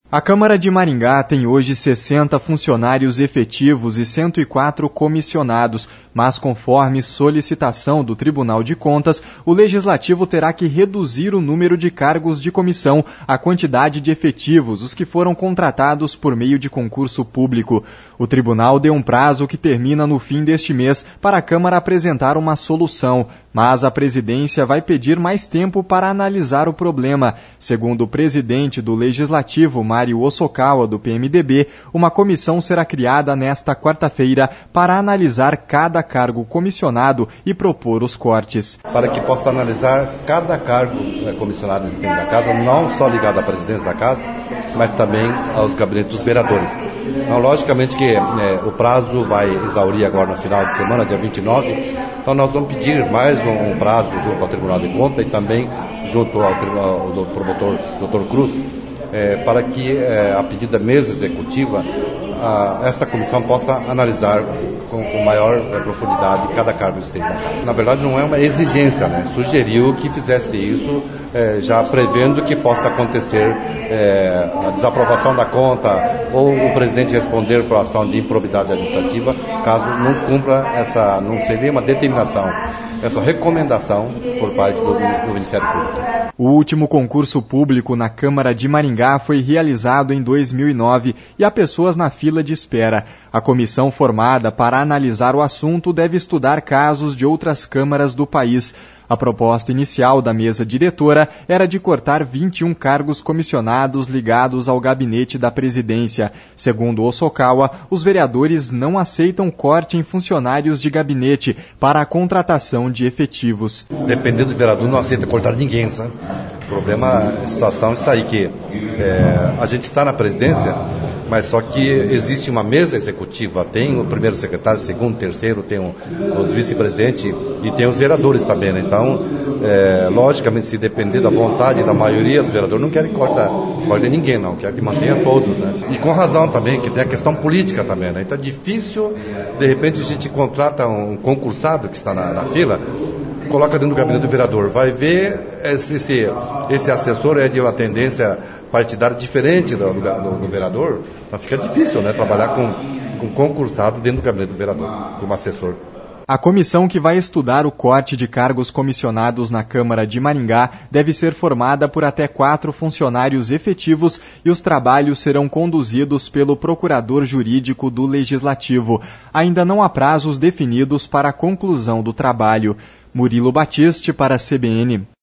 A Câmara de Maringá tem hoje 60 funcionários efetivos e 104 comissionados, mas conforme solicitação do Tribunal de Contas, o Legislativo terá que reduzir o número de cargos de comissão, a quantidade de efetivos, os que foram contratados por meio de concurso público. O Tribunal deu um prazo que termina no fim deste mês para a Câmara apresentar uma solução, mas a presidência vai pedir mais tempo para analisar o problema. Segundo o presidente do Legislativo, Mário Osokawa, do PMDB, uma comissão será criada nesta quarta-feira para analisar cada cargo comissionado e propor os cortes. Para que possa analisar cada cargo comissionado existente da Casa, não só ligado à presidência da Casa, mas também aos gabinetes dos vereadores. Então, logicamente que o prazo vai exaurir agora no final de semana, dia 29, então nós vamos pedir mais um prazo junto ao Tribunal de Contas e também junto ao promotor Dr. Cruz, para que, a pedido da mesa executiva, essa comissão possa analisar com maior profundidade cada cargo existente da Casa. Na verdade, não é uma exigência, né? Sugeriu que fizesse isso, já prevendo que possa acontecer a desaprovação da conta ou o presidente responder por ação de improbidade administrativa, caso não cumpra não seria uma determinação, essa recomendação por parte do Ministério Público. O último concurso público na Câmara de Maringá foi realizado em 2009 e há pessoas na fila de espera. A comissão formada para analisar o assunto deve estudar casos de outras câmaras do país. A proposta inicial da mesa diretora era de cortar 21 cargos comissionados ligados ao gabinete da presidência. Segundo Osokawa, os vereadores não aceitam corte em funcionários de gabinete para a contratação de efetivos. Dependendo do vereador, não aceita cortar ninguém, sabe? O problema, a situação está aí que a gente está na presidência, mas só que existe uma mesa executiva, tem o primeiro secretário, segundo, terceiro, tem os vice-presidentes e tem os vereadores também, né? Então, logicamente, se depender da vontade da maioria dos vereadores, não querem cortar ninguém, não, querem que mantenha todos, né? E com razão também, que tem a questão política também, né? Então é difícil, de repente a gente contrata um concursado que está na fila, coloca dentro do gabinete do vereador, vai ver esse assessor é de uma tendência partidária diferente do vereador, então fica difícil, né, trabalhar com concursado dentro do gabinete do vereador, como assessor. A comissão que vai estudar o corte de cargos comissionados na Câmara de Maringá deve ser formada por até 4 funcionários efetivos e os trabalhos serão conduzidos pelo procurador jurídico do Legislativo. Ainda não há prazos definidos para a conclusão do trabalho. Murilo Batiste para a CBN.